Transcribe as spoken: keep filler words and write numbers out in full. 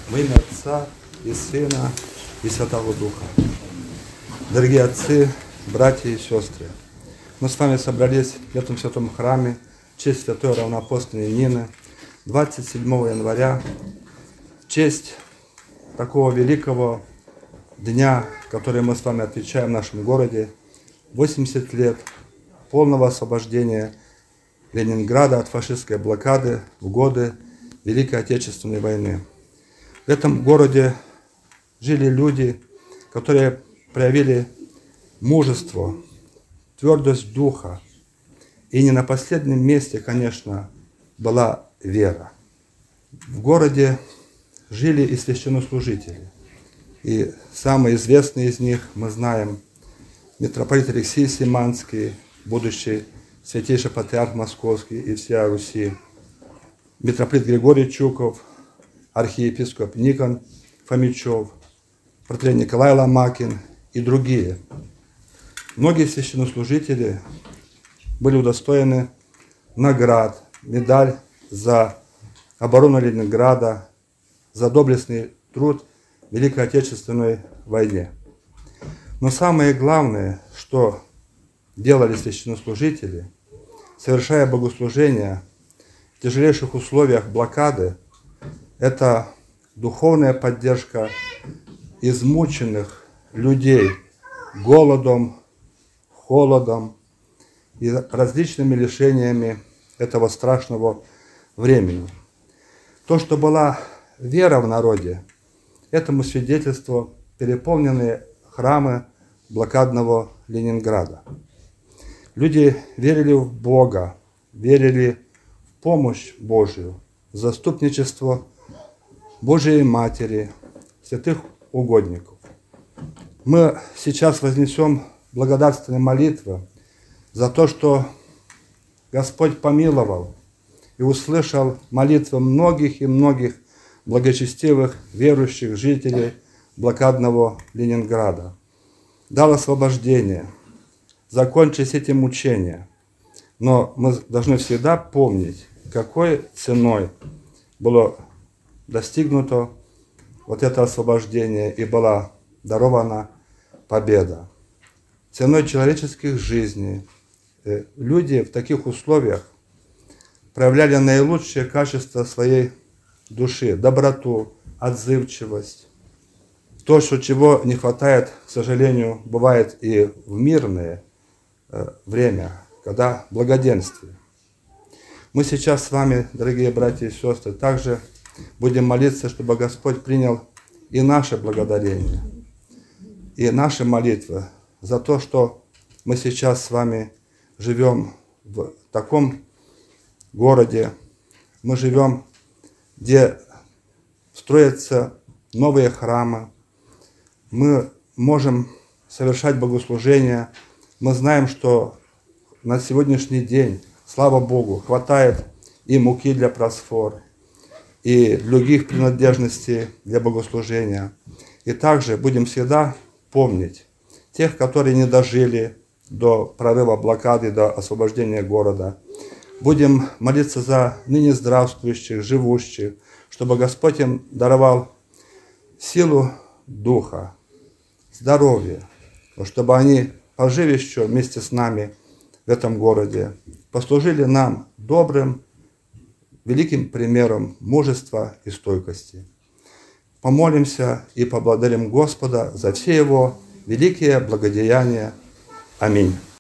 Во имя Отца и Сына и Святого Духа. Дорогие отцы, братья и сестры, мы с вами собрались в этом святом храме в честь святой равноапостольной Нины двадцать седьмого января, в честь такого великого дня, который мы с вами отмечаем в нашем городе, восемьдесят лет полного освобождения Ленинграда от фашистской блокады в годы Великой Отечественной войны. В этом городе жили люди, которые проявили мужество, твердость духа. И не на последнем месте, конечно, была вера. В городе жили и священнослужители. И самый известный из них, мы знаем, митрополит Алексей Симанский, будущий святейший патриарх Московский и всея Руси, митрополит Григорий Чуков, архиепископ Никон Фомичев, протоиерей Николай Ломакин и другие. Многие священнослужители были удостоены наград, медаль за оборону Ленинграда, за доблестный труд в Великой Отечественной войне. Но самое главное, что делали священнослужители, совершая богослужения в тяжелейших условиях блокады, это духовная поддержка измученных людей голодом, холодом и различными лишениями этого страшного времени. То, что была вера в народе, этому свидетельство переполненные храмы блокадного Ленинграда. Люди верили в Бога, верили в помощь Божию, в заступничество Божией Матери, святых угодников. Мы сейчас вознесем благодарственные молитвы за то, что Господь помиловал и услышал молитвы многих и многих благочестивых верующих жителей блокадного Ленинграда. Дал освобождение, закончились эти мучения. Но мы должны всегда помнить, какой ценой было достигнуто вот это освобождение и была дарована победа. Ценой человеческих жизней люди в таких условиях проявляли наилучшие качества своей души, доброту, отзывчивость. То, что чего не хватает, к сожалению, бывает и в мирное время, когда благоденствие. Мы сейчас с вами, дорогие братья и сестры, также будем молиться, чтобы Господь принял и наше благодарение, и наши молитвы за то, что мы сейчас с вами живем в таком городе, мы живем, где строятся новые храмы, мы можем совершать богослужения, мы знаем, что на сегодняшний день, слава Богу, хватает и муки для просфор, и других принадлежностей для богослужения. И также будем всегда помнить тех, которые не дожили до прорыва блокады, до освобождения города. Будем молиться за ныне здравствующих, живущих, чтобы Господь им даровал силу духа, здоровье, чтобы они, пожив еще вместе с нами в этом городе, послужили нам добрым, великим примером мужества и стойкости. Помолимся и поблагодарим Господа за все Его великие благодеяния. Аминь.